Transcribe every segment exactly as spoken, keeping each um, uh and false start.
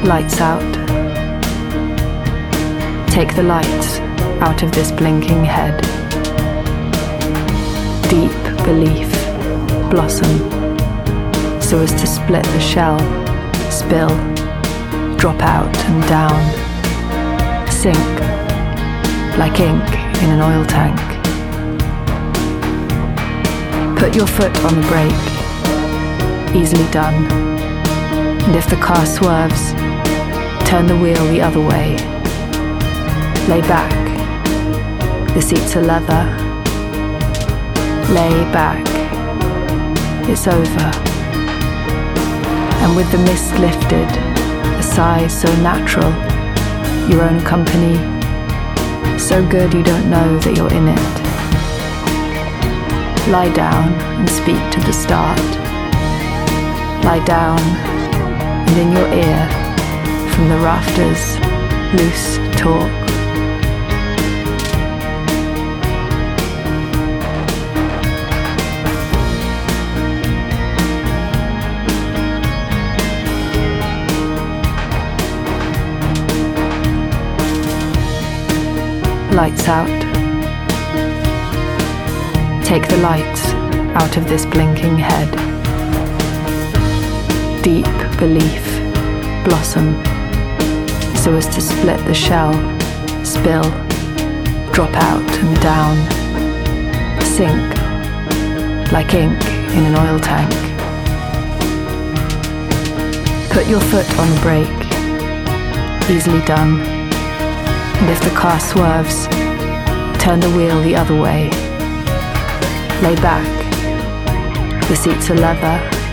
Lights out. Take the lights out of this blinking head. Deep belief blossom so as to split the shell, spill, drop out and down, sink like ink in an oil tank. Put your foot on the brake, easily done. And if the car swerves, turn the wheel the other way. Lay back, the seats are leather. Lay back, it's over. And with the mist lifted, a sigh so natural, your own company, so good you don't know that you're in it. Lie down and speak to the start. Lie down, and in your ear, from the rafters, loose talk. Lights out. Take the lights out of this blinking head. Deep belief blossom so as to split the shell, spill, drop out and down, sink like ink in an oil tank. Put your foot on the brake, easily done. And if the car swerves, turn the wheel the other way. Lay back, the seats are leather.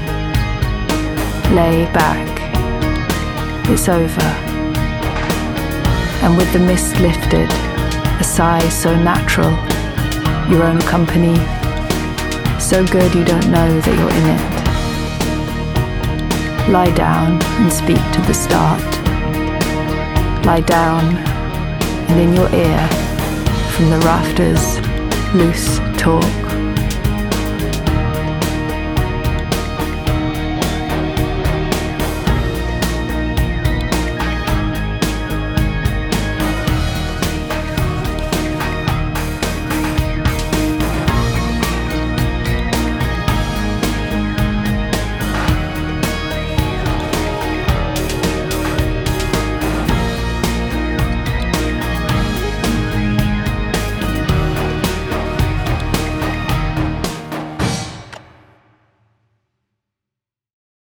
Lay back, it's over. And with the mist lifted, a sigh so natural, your own company, so good you don't know that you're in it. Lie down and speak to the start. Lie down, and in your ear, from the rafters, loose talk.